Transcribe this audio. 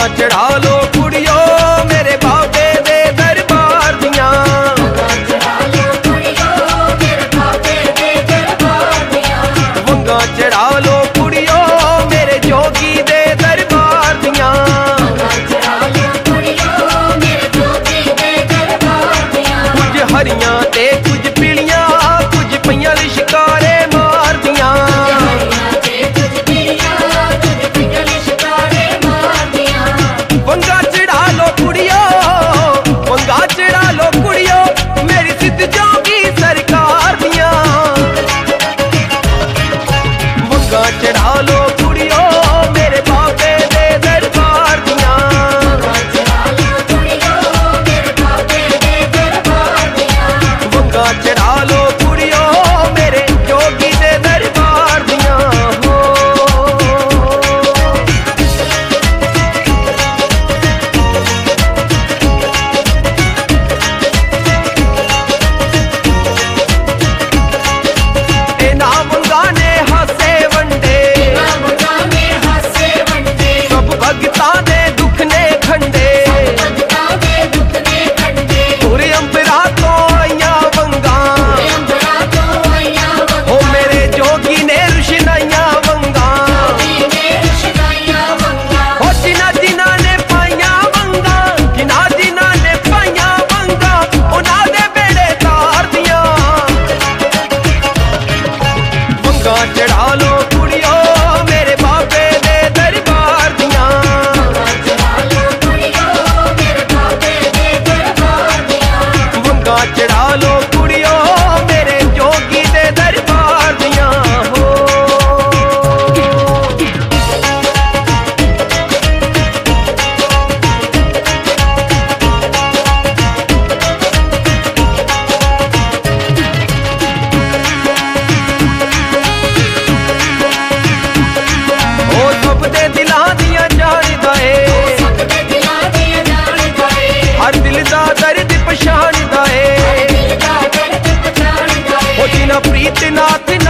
चढ़ा लो कुड़ियो मेरे बाबे दे दरबार दियां। वंगा चढ़ा लो कुड़ियो मेरे जोगी दे दरबार दियां। कुछ हरियां ते कुछ पीलियां कुछ पईयां लिशकारे मार दियां। वंगा चढ़ा लो कुड़ियो वंगा चढ़ा लो कुड़ियो मेरी सिद्ध जोगी सरकार दियां। वंगा चढ़ा लो कुड़ियो मेरे बाबे दे दरबार दियां। वंगा चढ़ा लो कुड़ियो मेरे जोगी दे दरबार दियां। हो ना वंगा ने हासे वंडे सब भगतां दे दुख ने खंडे। पूरे अंबरा तो आईयां वंगा ओ मेरे जोगी ने रुशनाइयां वंगा। ओ जिन्हां जिन्हां ने पाइयां वंगा जिन्हां जिन्हां ने पाइयां वंगा उन्हां दे बेड़े तार दियां। वंगा चढ़ा लो कुड़ियो मेरे बाबे दे दरबार दियां। वंगा चढ़ा लो कुड़ियो मेरे जोगी दे दरबार दियां। हो ओ सब दे दिलां दियां जानदा ए हर दिल दा दर्द पछाणदा ए। ओ जिन्हां प्रीत नाथ